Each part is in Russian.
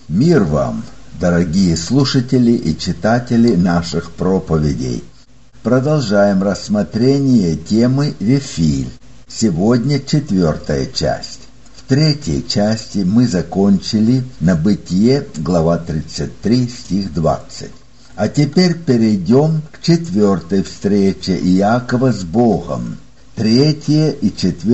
Мир вам, дорогие слушатели и читатели наших проповедей. Продолжаем рассмотрение темы Вифиль. Сегодня 4-я часть. В 3-й части мы закончили на Бытие, глава 33, стих 20. А теперь перейдем к 4-й встрече Иакова с Богом. 3-е и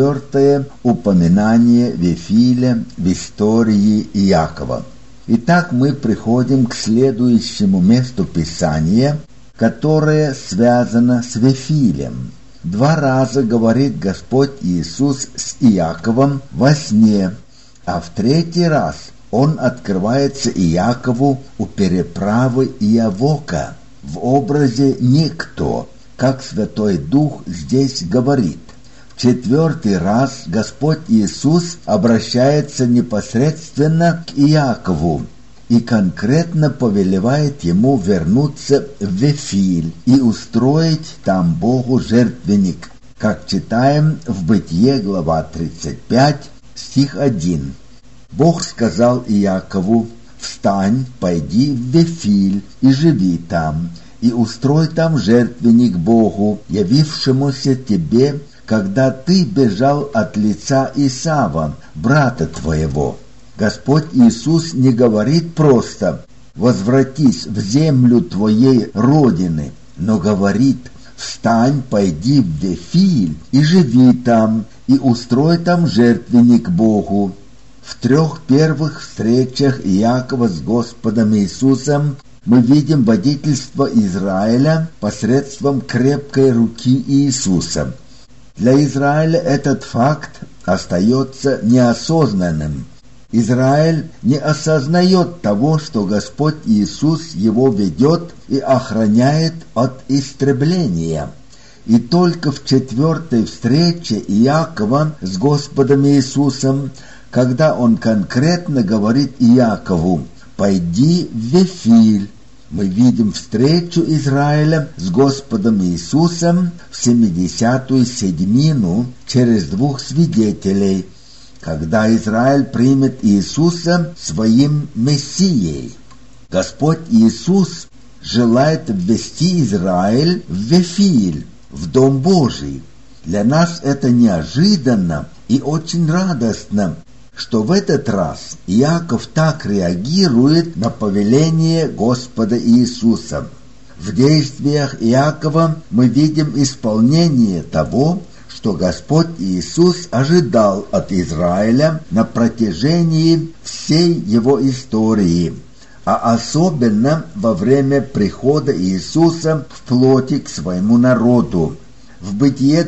4-е упоминание Вифиля в истории Иакова. Итак, мы приходим к следующему месту Писания, которое связано с Вифилем. 2 раза говорит Господь Иисус с Иаковом во сне, а в 3-й раз Он открывается Иакову у переправы Иавока в образе «никто», как Святой Дух здесь говорит. В 4-й раз Господь Иисус обращается непосредственно к Иакову и конкретно повелевает ему вернуться в Вифиль и устроить там Богу жертвенник, как читаем в Бытие, глава 35, стих 1. Бог сказал Иакову: «Встань, пойди в Вифиль и живи там, и устрой там жертвенник Богу, явившемуся тебе, когда ты бежал от лица Исава, брата твоего». Господь Иисус не говорит просто «возвратись в землю твоей родины», но говорит «встань, пойди в Вифиль и живи там, и устрой там жертвенник Богу». В 3 первых встречах Иакова с Господом Иисусом мы видим водительство Израиля посредством крепкой руки Иисуса. Для Израиля этот факт остается неосознанным. Израиль не осознает того, что Господь Иисус его ведет и охраняет от истребления. И только в 4-й встрече Иакова с Господом Иисусом, когда он конкретно говорит Иакову «пойди в Вифиль», мы видим встречу Израиля с Господом Иисусом в 70-ю седьмину через 2 свидетелей, когда Израиль примет Иисуса своим Мессией. Господь Иисус желает ввести Израиль в Вифиль, в Дом Божий. Для нас это неожиданно и очень радостно, что в этот раз Иаков так реагирует на повеление Господа Иисуса. В действиях Иакова мы видим исполнение того, что Господь Иисус ожидал от Израиля на протяжении всей его истории, а особенно во время прихода Иисуса в плоти к своему народу. В Бытие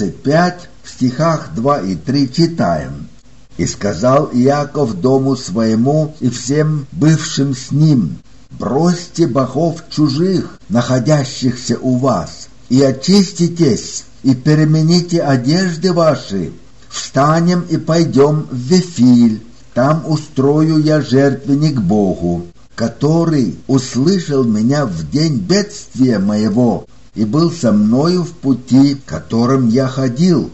35, в стихах 2 и 3 читаем: «И сказал Иаков дому своему и всем бывшим с ним: бросьте богов чужих, находящихся у вас, и очиститесь, и перемените одежды ваши. Встанем и пойдем в Вифиль, там устрою я жертвенник Богу, который услышал меня в день бедствия моего и был со мною в пути, которым я ходил».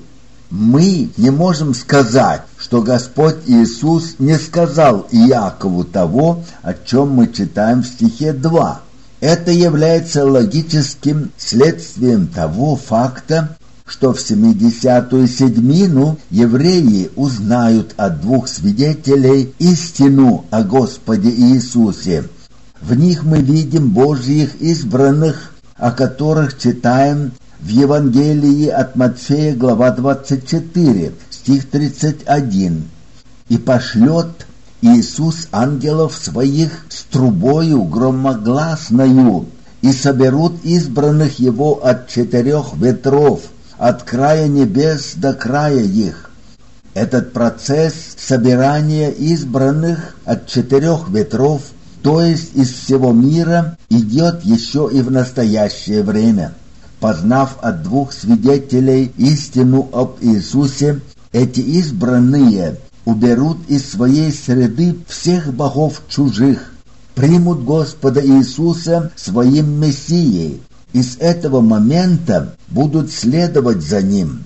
Мы не можем сказать, что Господь Иисус не сказал Иакову того, о чем мы читаем в стихе 2. Это является логическим следствием того факта, что в 70-ю седьмину евреи узнают от 2 свидетелей истину о Господе Иисусе. В них мы видим Божьих избранных, о которых читаем в Евангелии от Матфея, глава 24, стих 31. «И пошлет Иисус ангелов своих с трубою громогласною, и соберут избранных его от 4 ветров, от края небес до края их». Этот процесс собирания избранных от 4 ветров, то есть из всего мира, идет еще и в настоящее время. Познав от 2 свидетелей истину об Иисусе, эти избранные уберут из своей среды всех богов чужих, примут Господа Иисуса своим Мессией, и с этого момента будут следовать за Ним.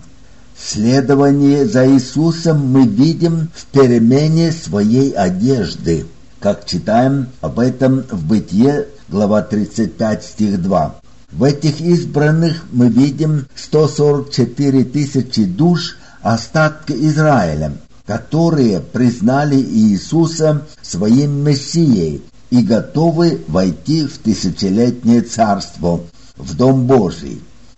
Следование за Иисусом мы видим в перемене своей одежды. как читаем об этом в Бытие, глава 35, стих 2. В этих избранных мы видим 144 тысячи душ остатка Израиля, которые признали Иисуса своим Мессией и готовы войти в тысячелетнее царство, в Дом Божий.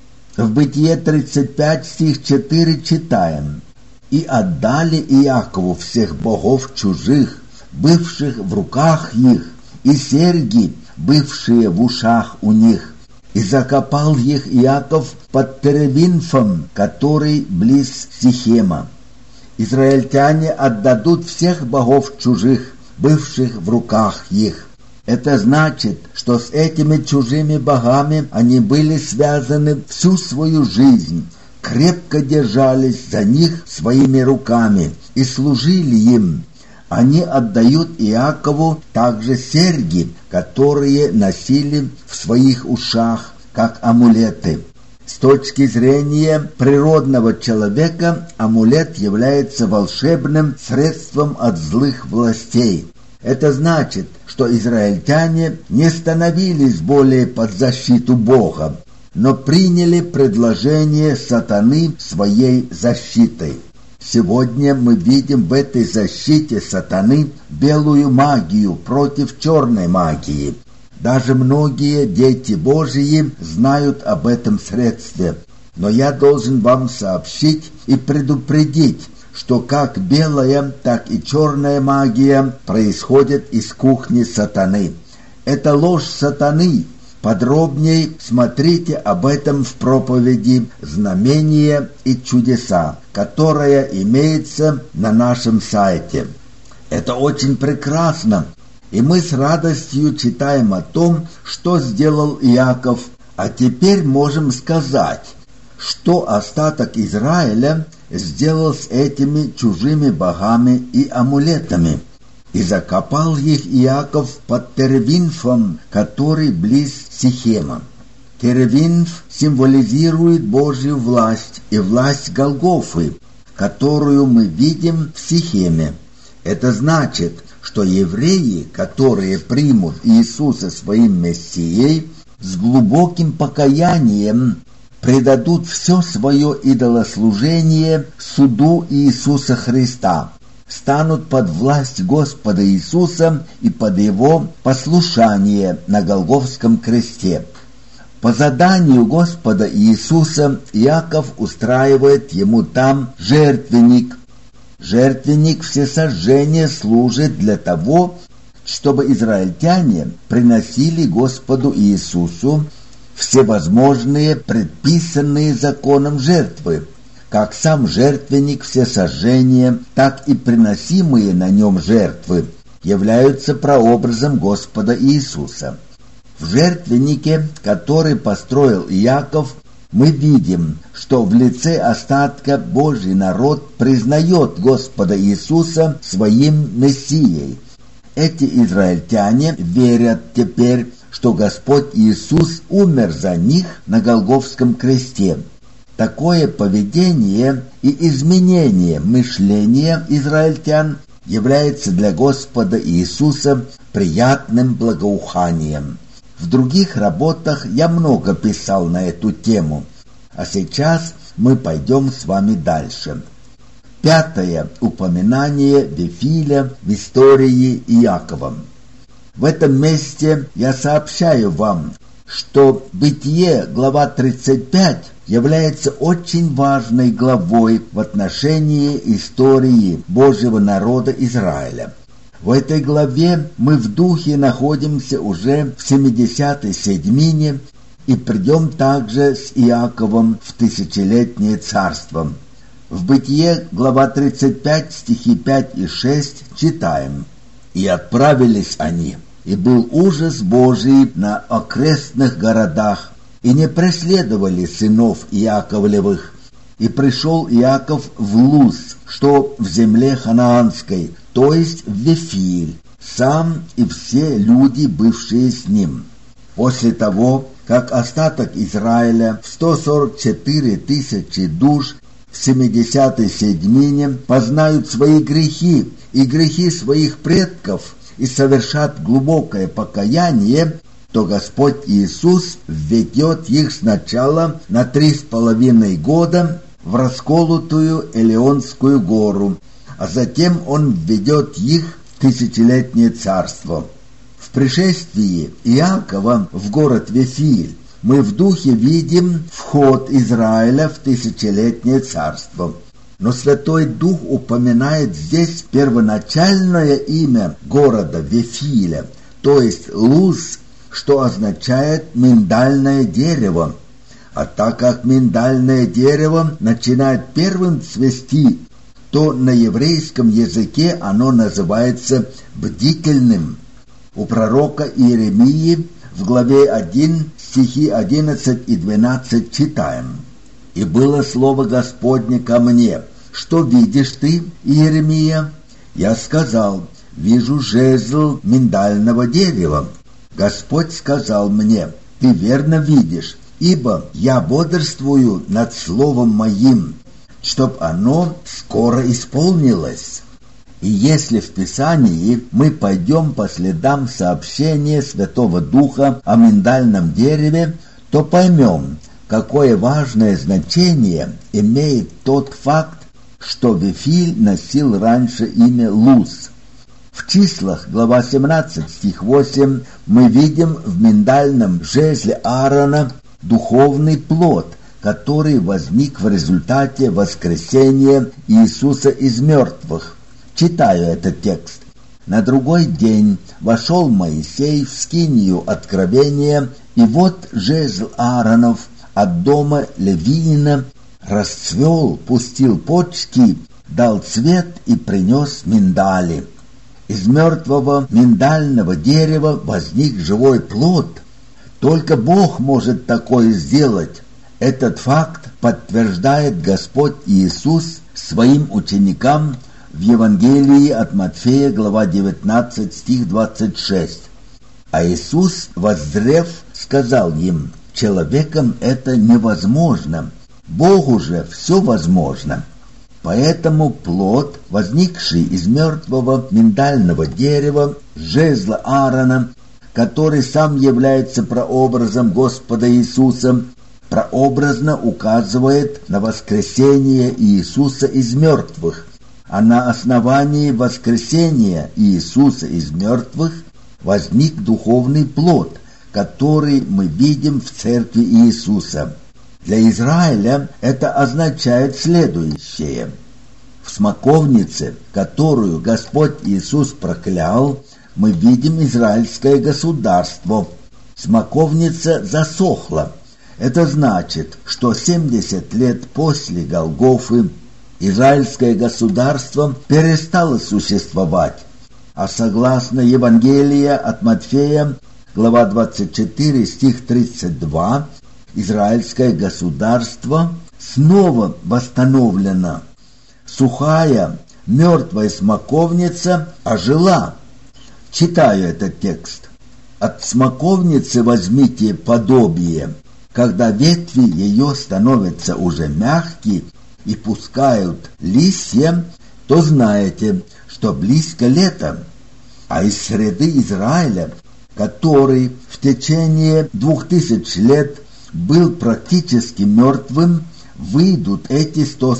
В Бытие 35, стих 4 читаем: «И отдали Иакову всех богов чужих, бывших в руках их, и серьги, бывшие в ушах у них. И закопал их Иаков под Теревинфом, который близ Сихема». Израильтяне отдадут всех богов чужих, бывших в руках их. Это значит, что с этими чужими богами они были связаны всю свою жизнь, крепко держались за них своими руками и служили им. Они отдают Иакову также серьги, которые носили в своих ушах, как амулеты. С точки зрения природного человека амулет является волшебным средством от злых властей. Это значит, что израильтяне не становились более под защиту Бога, но приняли предложение сатаны своей защитой. Сегодня мы видим в этой защите сатаны белую магию против черной магии. Даже многие дети Божьи знают об этом средстве. Но я должен вам сообщить и предупредить, что как белая, так и черная магия происходит из кухни сатаны. Это ложь сатаны. Подробнее смотрите об этом в проповеди «Знамения и чудеса», которая имеется на нашем сайте. Это очень прекрасно, и мы с радостью читаем о том, что сделал Иаков, а теперь можем сказать, что остаток Израиля сделал с этими чужими богами и амулетами. «И закопал их Иаков под Теревинфом, который близ Сихема». Теревинф символизирует Божью власть и власть Голгофы, которую мы видим в Сихеме. Это значит, что евреи, которые примут Иисуса своим Мессией, с глубоким покаянием предадут все свое идолослужение суду Иисуса Христа, станут под власть Господа Иисуса и под Его послушание на Голгофском кресте. По заданию Господа Иисуса Иаков устраивает ему там жертвенник. Жертвенник всесожжения служит для того, чтобы израильтяне приносили Господу Иисусу всевозможные предписанные законом жертвы, как сам жертвенник всесожжения, так и приносимые на нем жертвы являются прообразом Господа Иисуса. В жертвеннике, который построил Иаков, мы видим, что в лице остатка Божий народ признает Господа Иисуса своим Мессией. Эти израильтяне верят теперь, что Господь Иисус умер за них на Голгофском кресте. Такое поведение и изменение мышления израильтян является для Господа Иисуса приятным благоуханием. В других работах я много писал на эту тему, а сейчас мы пойдем с вами дальше. 5. Упоминание Вифиля в истории Иакова. В этом месте я сообщаю вам, что Бытие, глава 35, является очень важной главой в отношении истории Божьего народа Израиля. В этой главе мы в духе находимся уже в 70-й седьмине и придем также с Иаковом в тысячелетнее царство. В Бытие, глава 35, стихи 5 и 6 читаем: «И отправились они, и был ужас Божий на окрестных городах, и не преследовали сынов Иаковлевых. И пришел Иаков в Луз, что в земле ханаанской, то есть в Вифиль, сам и все люди, бывшие с ним. После того, как остаток Израиля в 144 тысячи душ в 70-й седьмине познают свои грехи и грехи своих предков и совершат глубокое покаяние, то Господь Иисус введет их сначала на 3,5 года в расколотую Элеонскую гору, а затем Он введет их в тысячелетнее царство. В пришествии Иакова в город Вифиль мы в духе видим вход Израиля в тысячелетнее царство. Но Святой Дух упоминает здесь первоначальное имя города Вифиля, то есть Луз, что означает «миндальное дерево». А так как миндальное дерево начинает первым цвести, то на еврейском языке оно называется «бдительным». У пророка Иеремии в главе 1, стихи 11 и 12 читаем: «И было слово Господне ко мне: что видишь ты, Иеремия? Я сказал: вижу жезл миндального дерева. Господь сказал мне: ты верно видишь, ибо я бодрствую над словом моим, чтоб оно скоро исполнилось». И если в Писании мы пойдем по следам сообщения Святого Духа о миндальном дереве, то поймем, какое важное значение имеет тот факт, что Вифиль носил раньше имя Луз. В Числах, глава 17, стих 8, мы видим в миндальном жезле Аарона духовный плод, который возник в результате воскресения Иисуса из мертвых. Читаю этот текст. «На другой день вошел Моисей в скинию откровения, и вот жезл Ааронов от дома Левиина расцвел, пустил почки, дал цвет и принес миндали». Из мертвого миндального дерева возник живой плод. Только Бог может такое сделать. Этот факт подтверждает Господь Иисус своим ученикам в Евангелии от Матфея, глава 19, стих 26. А Иисус, воззрев, сказал им: человеком это невозможно, Богу же все возможно. Поэтому плод, возникший из мертвого миндального дерева, жезла Аарона, который сам является прообразом Господа Иисуса, прообразно указывает на воскресение Иисуса из мертвых, а на основании воскресения Иисуса из мертвых возник духовный плод, который мы видим в церкви Иисуса. Для Израиля это означает следующее. В смоковнице, которую Господь Иисус проклял, мы видим израильское государство. Смоковница засохла. Это значит, что 70 лет после Голгофы израильское государство перестало существовать, а согласно Евангелию от Матфея, глава 24, стих 32, израильское государство снова восстановлено. Сухая, мертвая смоковница ожила. Читаю этот текст. «От смоковницы возьмите подобие, когда ветви ее становятся уже мягкие и пускают листья, то знаете, что близко лето. А из среды Израиля, который в течение 2000 лет был практически мертвым, выйдут эти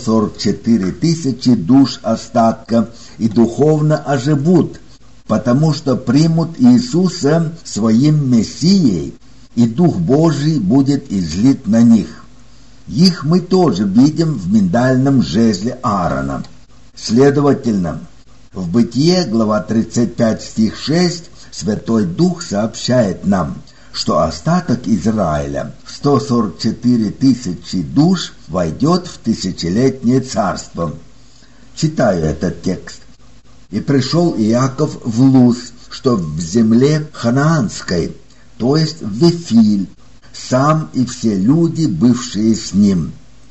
144 тысячи душ остатка и духовно оживут, потому что примут Иисуса своим Мессией, и Дух Божий будет излит на них. Их мы тоже видим в миндальном жезле Аарона. Следовательно, в Бытие, глава 35, стих 6, Святой Дух сообщает нам, что остаток Израиля, 144 тысячи душ, войдет в тысячелетнее царство. Читаю этот текст. «И пришел Иаков в Луз, что в земле ханаанской, то есть в Вифиль, сам и все люди, бывшие с ним».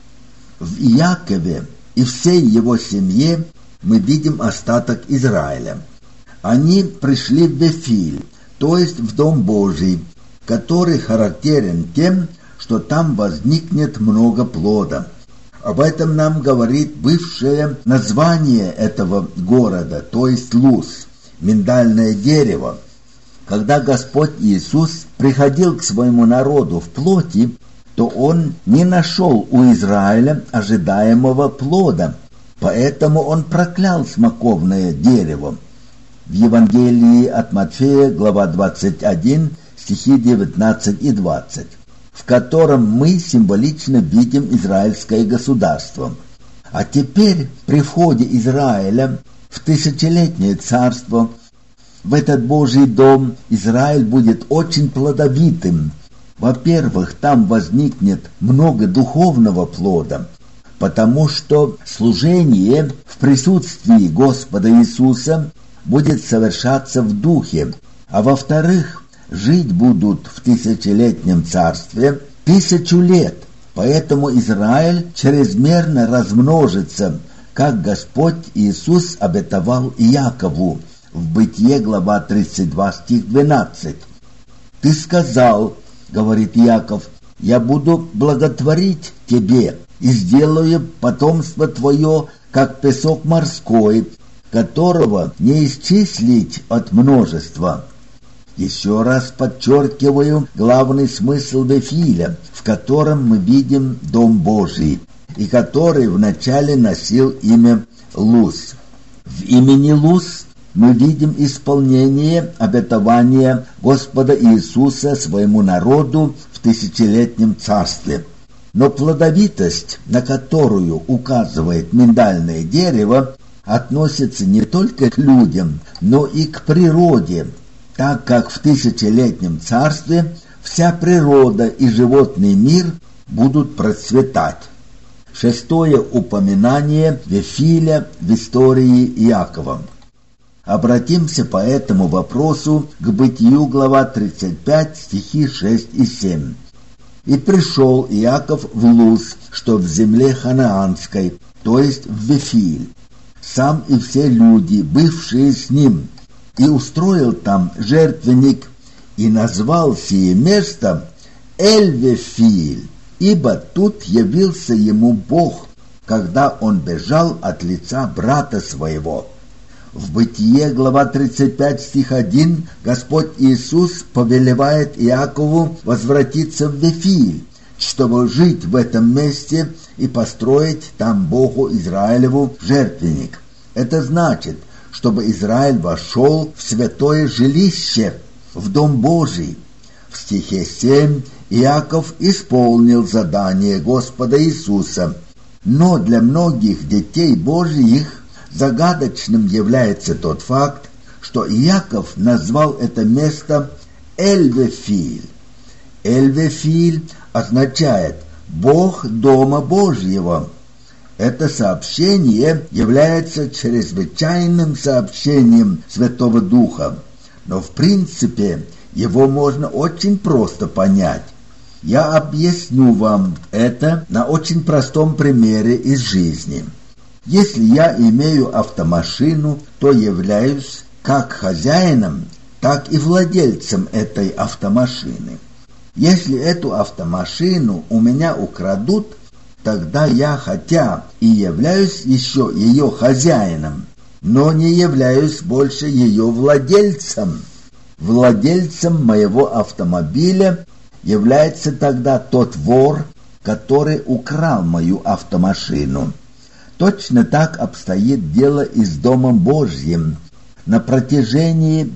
В Иакове и всей его семье мы видим остаток Израиля. Они пришли в Вифиль, то есть в Дом Божий, который характерен тем, что там возникнет много плода. Об этом нам говорит бывшее название этого города, то есть Луз. миндальное дерево. Когда Господь Иисус приходил к своему народу в плоти, то Он не нашел у Израиля ожидаемого плода, поэтому Он проклял смоковное дерево. В Евангелии от Матфея, глава 21, стихи 19 и 20, в котором мы символично видим израильское государство. А теперь при входе Израиля в тысячелетнее царство, в этот Божий дом, Израиль будет очень плодовитым. Во-первых, там возникнет много духовного плода, потому что служение в присутствии Господа Иисуса будет совершаться в духе, а во-вторых, жить будут в тысячелетнем царстве 1000 лет, поэтому Израиль чрезмерно размножится, как Господь Иисус обетовал Иакову в Бытие, глава 32, стих 12. «Ты сказал, — говорит Иаков, — я буду благотворить тебе и сделаю потомство твое, как песок морской, которого не исчислить от множества». Еще раз подчеркиваю главный смысл Вифиля, в котором мы видим Дом Божий, и который вначале носил имя Луз. В имени Луз мы видим исполнение обетования Господа Иисуса своему народу в тысячелетнем царстве. Но плодовитость, на которую указывает миндальное дерево, относится не только к людям, но и к природе, так как в тысячелетнем царстве вся природа и животный мир будут процветать. Шестое упоминание Вифиля в истории Иакова. Обратимся по этому вопросу к Бытию, глава 35, стихи 6 и 7. «И пришел Иаков в Луз, что в земле ханаанской, то есть в Вифиль, сам и все люди, бывшие с ним, и устроил там жертвенник, и назвал сие место Эль-Вифиль, ибо тут явился ему Бог, когда он бежал от лица брата своего». В Бытие, глава 35, стих 1, Господь Иисус повелевает Иакову возвратиться в Вифиль, чтобы жить в этом месте и построить там Богу Израилеву жертвенник. Это значит, чтобы Израиль вошел в святое жилище, в Дом Божий. В стихе 7 Иаков исполнил задание Господа Иисуса, но для многих детей Божьих загадочным является тот факт, что Иаков назвал это место Эль-Вифиль. Эль-Вифиль означает «Бог Дома Божьего». Это сообщение является чрезвычайным сообщением Святого Духа, но в принципе его можно очень просто понять. Я объясню вам это на очень простом примере из жизни. Если я имею автомашину, то являюсь как хозяином, так и владельцем этой автомашины. Если эту автомашину у меня украдут, тогда я хотя и являюсь еще ее хозяином, но не являюсь больше ее владельцем. Владельцем моего автомобиля является тогда тот вор, который украл мою автомашину. Точно так обстоит дело и с Домом Божьим. На протяжении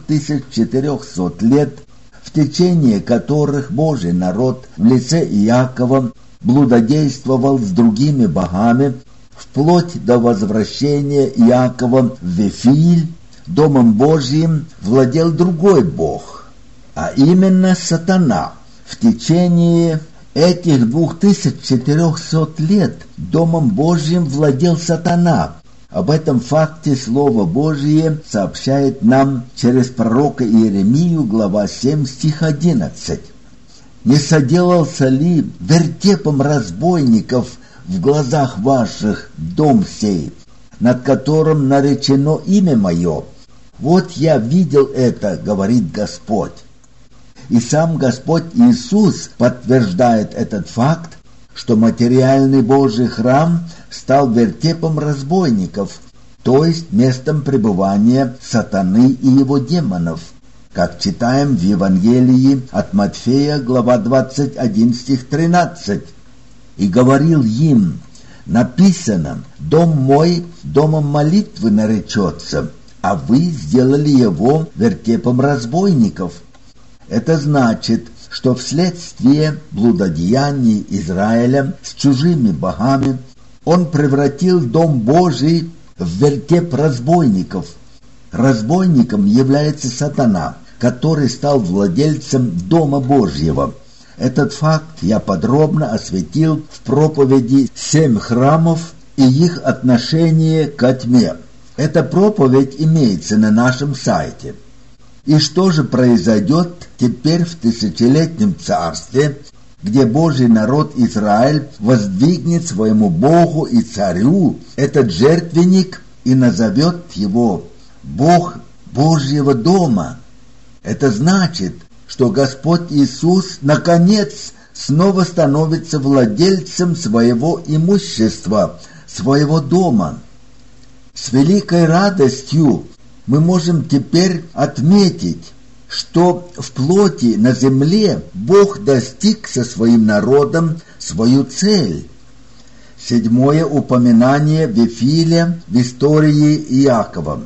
2400 лет, в течение которых Божий народ в лице Иакова блудодействовал с другими богами, вплоть до возвращения Иакова в Вифиль, Домом Божьим владел другой бог, а именно сатана. В течение этих 2400 лет Домом Божьим владел сатана. Об этом факте Слово Божие сообщает нам через пророка Иеремию, глава 7, стих 11. «Не соделался ли вертепом разбойников в глазах ваших дом сей, над которым наречено имя мое? Вот я видел это, говорит Господь». И сам Господь Иисус подтверждает этот факт, что материальный Божий храм стал вертепом разбойников, то есть местом пребывания сатаны и его демонов, как читаем в Евангелии от Матфея, глава 21, стих 13. «И говорил им: написано, дом мой домом молитвы наречется, а вы сделали его вертепом разбойников». Это значит, что вследствие блудодеяний Израиля с чужими богами он превратил Дом Божий в вертеп разбойников. Разбойником является сатана, который стал владельцем Дома Божьего. Этот факт я подробно осветил в проповеди «7 храмов и их отношение ко тьме». Эта проповедь имеется на нашем сайте. И что же произойдет теперь в тысячелетнем царстве, где Божий народ Израиль воздвигнет своему Богу и царю этот жертвенник и назовет его Бог Божьего дома? Это значит, что Господь Иисус наконец снова становится владельцем своего имущества, своего дома. С великой радостью мы можем теперь отметить, что в плоти на земле Бог достиг со своим народом свою цель. 7 упоминание Вифиля в истории Иакова.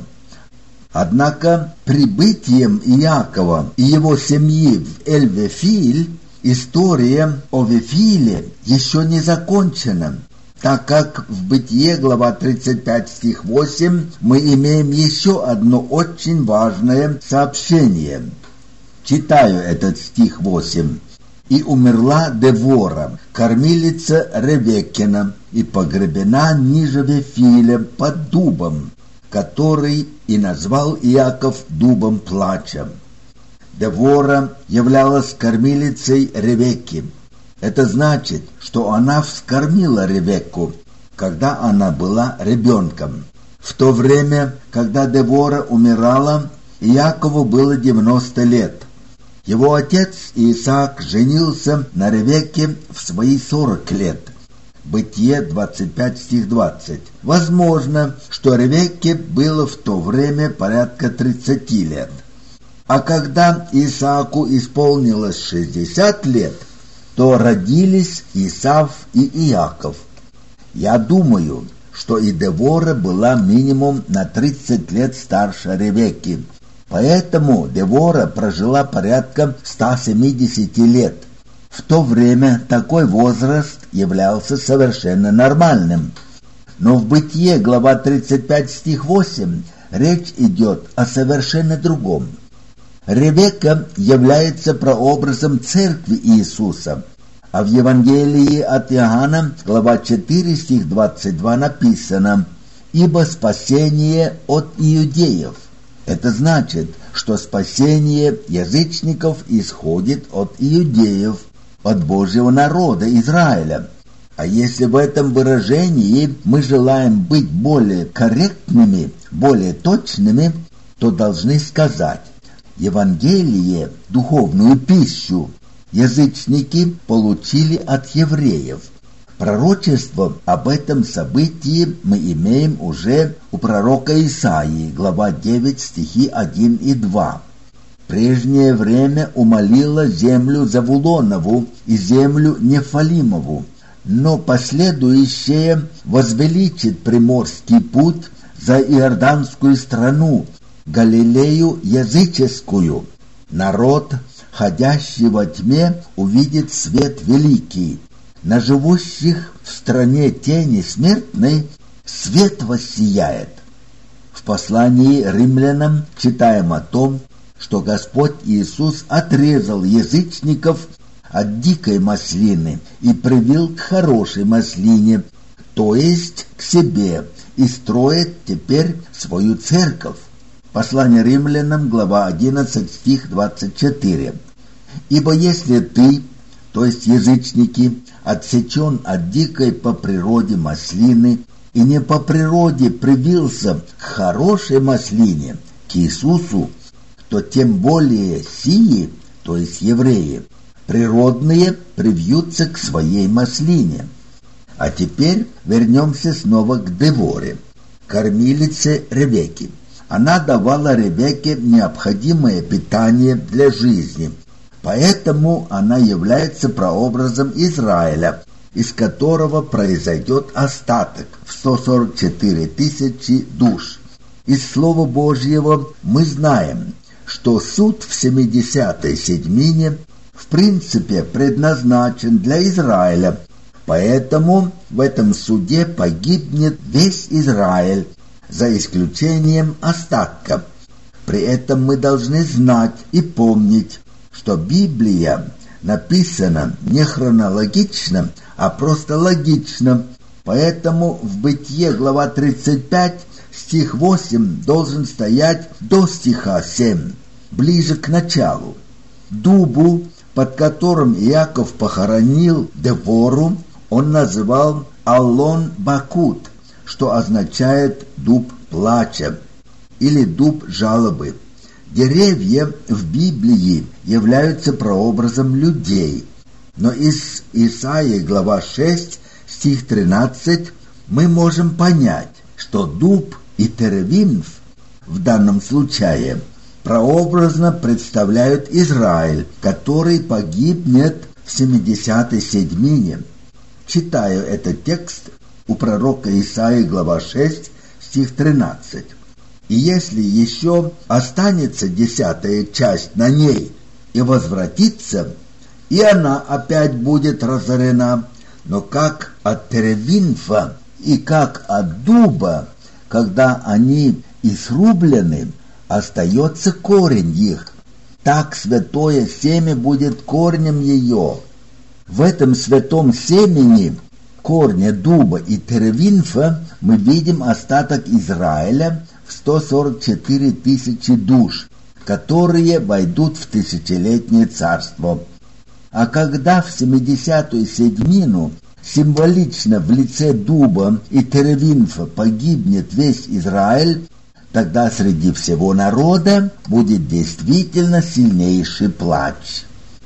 Однако прибытием Иакова и его семьи в Эль-Вифиль история о Вифиле еще не закончена, так как в Бытие, глава 35, стих 8, мы имеем еще одно очень важное сообщение. Читаю этот стих 8. «И умерла Девора, кормилица Ревеккина, и погребена ниже Вифиля под дубом, который и назвал Иаков дубом плача». Девора являлась кормилицей Ревекки. Это значит, что она вскормила Ревекку, когда она была ребенком. В то время, когда Девора умирала, Иакову было 90 лет. Его отец Исаак женился на Ревекке в свои 40 лет. Бытие 25, стих 20. Возможно, что Ревекке было в то время порядка 30 лет. А когда Исааку исполнилось 60 лет, то родились Исав и Иаков. Я думаю, что и Девора была минимум на 30 лет старше Ревекки. Поэтому Девора прожила порядка 170 лет. В то время такой возраст являлся совершенно нормальным. Но в Бытие, глава 35, стих 8, речь идет о совершенно другом. Ревекка является прообразом церкви Иисуса, а в Евангелии от Иоанна, глава 4, стих 22 написано: «Ибо спасение от иудеев». Это значит, что спасение язычников исходит от иудеев, от Божьего народа Израиля. А если в этом выражении мы желаем быть более корректными, более точными, то должны сказать: Евангелие, духовную пищу, язычники получили от евреев. Пророчество об этом событии мы имеем уже у пророка Исаии, глава 9, стихи 1 и 2. «Прежнее время умолило землю Завулонову и землю Нефалимову, но последующее возвеличит приморский путь за Иорданскую страну, Галилею языческую. Народ, ходящий во тьме, увидит свет великий. На живущих в стране тени смертной свет воссияет». В послании римлянам читаем о том, что Господь Иисус отрезал язычников от дикой маслины и привил к хорошей маслине, то есть к себе, и строит теперь свою церковь. Послание римлянам, глава 11, стих 24. «Ибо если ты, то есть язычники, отсечен от дикой по природе маслины и не по природе привился к хорошей маслине, к Иисусу, то тем более сии, то есть евреи, природные привьются к своей маслине». А теперь вернемся снова к Деворе. кормилицей Ревекки. Она давала Ревекке необходимое питание для жизни, поэтому она является прообразом Израиля, из которого произойдет остаток в 144 тысячи душ. Из Слова Божьего мы знаем, что суд в 70-й седьмине в принципе предназначен для Израиля, поэтому в этом суде погибнет весь Израиль, за исключением остатка. При этом мы должны знать и помнить, что Библия написана не хронологично, а просто логично, поэтому в Бытие, глава 35, стих 8 должен стоять до стиха 7, ближе к началу. Дубу, под которым Иаков похоронил Девору, он называл Аллон-Бакут, что означает «дуб плача» или «дуб жалобы». Деревья в Библии являются прообразом людей, но из Исаии, глава 6, стих 13, мы можем понять, что дуб и теrebinth в данном случае прообразно представляют Израиль, который погибнет в 70-й седьмине. Читаю этот текст у пророка Исаии, глава 6, стих 13. «И если еще останется 10-я часть на ней и возвратится, и она опять будет разорена, но как от теребинфа и как от дуба, когда они и срублены, остается корень их, так святое семя будет корнем ее». В этом святом семени, корня дуба и теребинфа, мы видим остаток Израиля в 144 тысячи душ, которые войдут в тысячелетнее царство. А когда в 70-ю седьмину символично в лице дуба и теребинфа погибнет весь Израиль, тогда среди всего народа будет действительно сильнейший плач.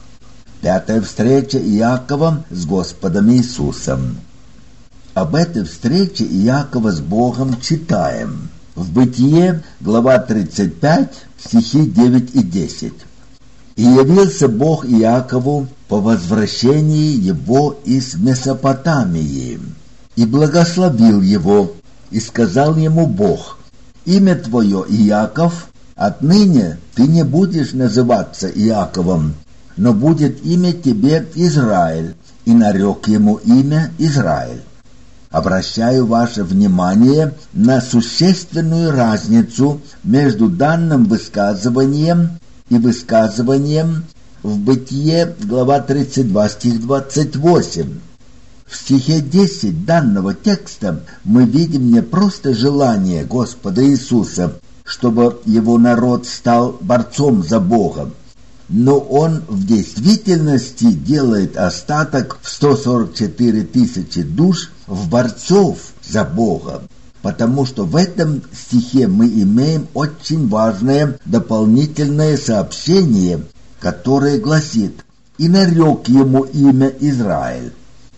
Пятая встреча Иакова с Господом Иисусом. Об этой встрече Иакова с Богом читаем в Бытие, глава 35, стихи 9 и 10. «И явился Бог Иакову по возвращении его из Месопотамии, и благословил его, и сказал ему Бог: имя твое Иаков, отныне ты не будешь называться Иаковом, но будет имя тебе Израиль, и нарек ему имя Израиль». Обращаю ваше внимание на существенную разницу между данным высказыванием и высказыванием в Бытие, глава 32, стих 28. В стихе 10 данного текста мы видим не просто желание Господа Иисуса, чтобы его народ стал борцом за Бога, но он в действительности делает остаток в 144 тысячи душ в борцов за Бога, потому что в этом стихе мы имеем очень важное дополнительное сообщение, которое гласит: «И нарек ему имя Израиль».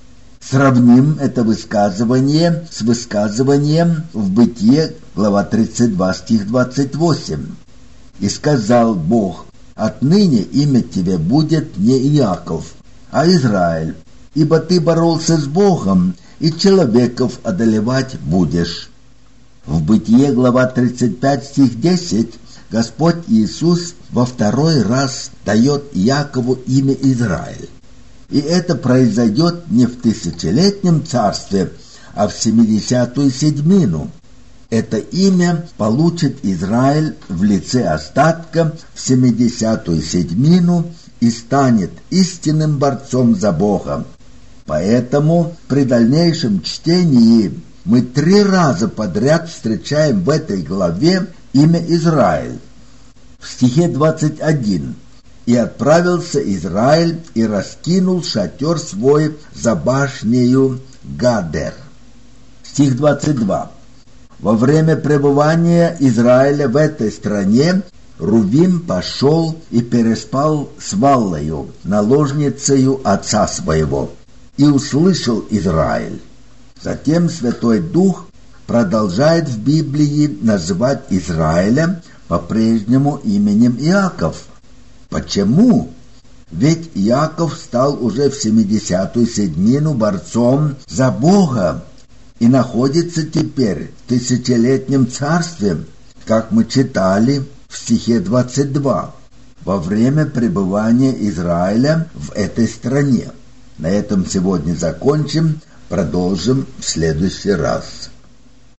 Сравним это высказывание с высказыванием в Бытие, глава 32, стих 28. «И сказал Бог: отныне имя тебе будет не Иаков, а Израиль, ибо ты боролся с Богом, и человеков одолевать будешь». В Бытие, глава 35, стих 10, Господь Иисус во второй раз дает Иакову имя Израиль. И это произойдет не в тысячелетнем царстве, а в 70-ю седьмину. Это имя получит Израиль в лице остатка в 70-ю седьмину и станет истинным борцом за Бога. Поэтому при дальнейшем чтении мы 3 раза подряд встречаем в этой главе имя Израиль. В стихе 21: «И отправился Израиль и раскинул шатер свой за башнею Гадер». Стих 22: «Во время пребывания Израиля в этой стране Рувим пошел и переспал с Валлою, наложницею отца своего, и услышал Израиль. Затем Святой Дух продолжает в Библии называть Израиля по-прежнему именем Иаков. Почему? Ведь Иаков стал уже в 70-ю седмину борцом за Бога и находится теперь в тысячелетнем царстве, как мы читали в стихе 22, во время пребывания Израиля в этой стране. На этом сегодня закончим, продолжим в следующий раз.